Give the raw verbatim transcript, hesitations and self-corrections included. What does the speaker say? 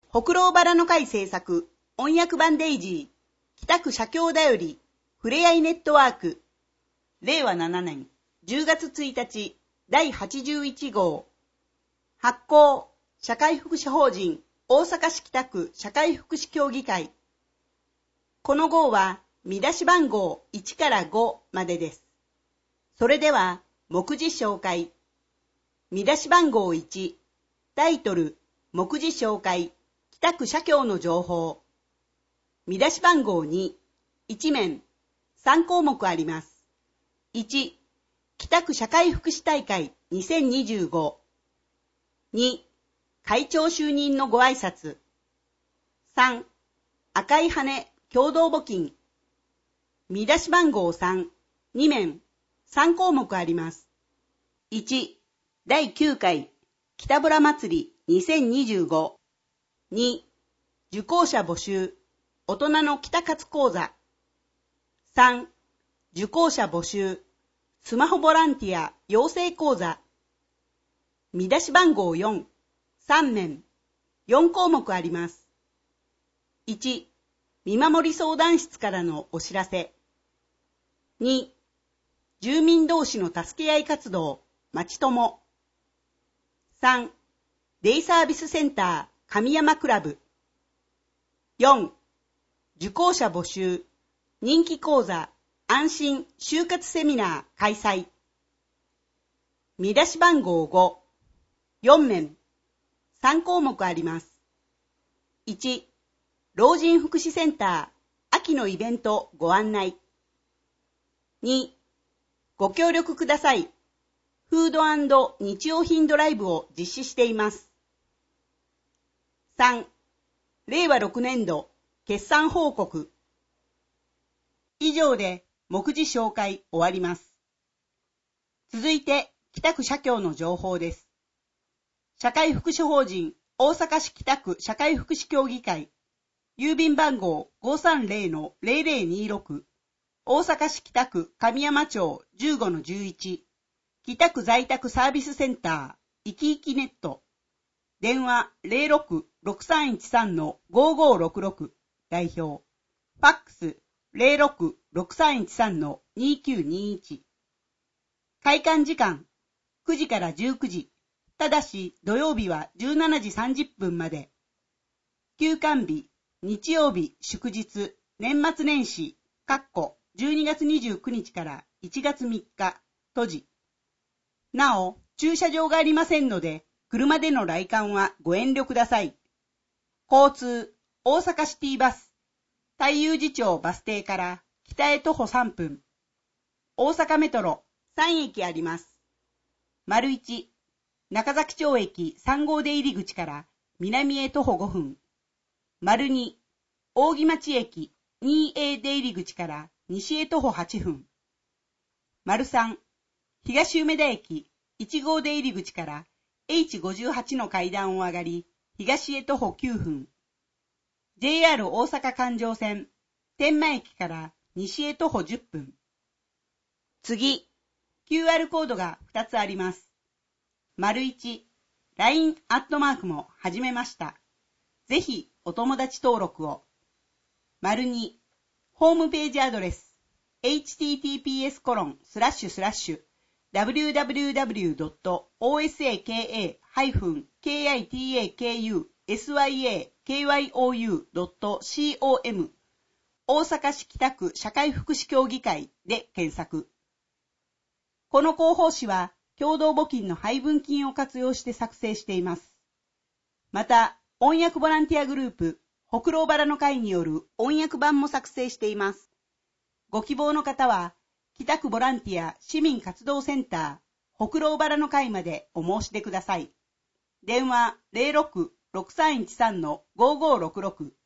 ほくろうバラの会制作、音訳版デイジー、北区社協だより、ふれあいネットワーク、れいわななねんじゅうがつついたち、だいはちじゅういちごう、発行、社会福祉法人、大阪市北区社会福祉協議会。この号は、見出し番号いちからごまでです。それでは、目次紹介。見出し番号いち、タイトル、目次紹介、北区社協の情報。見出し番号に、いち面、さんこうもくあります。いち、北区社会福祉大会にせんにじゅうご。に、会長就任のご挨拶。さん、赤い羽共同募金。見出し番号さん、に面、さんこうもくあります。いち、だいきゅうかい北ブラ祭りにせんにじゅうご。に、受講者募集、大人の北活講座。さん、受講者募集、スマホボランティア養成講座。見出し番号よん、さん面、よんこうもくあります。いち、見守り相談室からのお知らせ。に、住民同士の助け合い活動、まちとも。さん、デイサービスセンター神山クラブ。よん、受講者募集、人気講座、安心就活セミナー開催。見出し番号ご、よん面、さんこうもくあります。いち、老人福祉センター、秋のイベントご案内。に、ご協力ください。フード&日用品ドライブを実施しています。さん、れいわろくねんど決算報告。以上で目次紹介終わります。続いて北区社協の情報です。社会福祉法人大阪市北区社会福祉協議会、郵便番号 ごーさんぜろのぜろぜろにーろく、大阪市北区神山町 じゅうごのじゅういち、北区在宅サービスセンター、いきいきネット、電話 ぜろろくろくさんいちさんのごーごーろくろく、代表、ファックス ぜろろくろくさんいちさんのにーきゅうにーいち。開館時間、くじからじゅうくじ、ただし土曜日はじゅうしちじさんじゅっぷんまで。休館日、日曜日、祝日、年末年始、かっこじゅうにがつにじゅうくにちからいちがつみっか、閉じ。なお、駐車場がありませんので、車での来館はご遠慮ください。交通、大阪シティバス、太遊寺町バス停から北へ徒歩さんぷん。大阪メトロ、さんえきあります。丸いち、中崎町駅さんごう出入り口から南へ徒歩ごふん。丸に、扇町駅 にエー 出入り口から西へ徒歩はっぷん。丸さん、東梅田駅いちごう出入り口から エイチごじゅうはち の階段を上がり、東へ徒歩きゅうふん。ジェイアール 大阪環状線、天満駅から西へ徒歩じゅっぷん。次、キューアール コードがふたつあります。丸いち、ライン アットマークも始めました。ぜひお友達登録を。丸に、ホームページアドレス、エイチティーティーピーエスコロンスラッシュスラッシュダブリューダブリューダブリュードットオーエスエーケーエーケーアイティーエーケーユーエスワイエーケーワイオーユードットコム 大阪市北区社会福祉協議会で検索。この広報誌は共同募金の配分金を活用して作成しています。また、音訳ボランティアグループ、ほくろうバラの会による音訳版も作成しています。ご希望の方は、北区ボランティア市民活動センター、ほくろうバラの会までお申し出ください。電話ぜろろくろくさんいちさんのごーごーろくろく、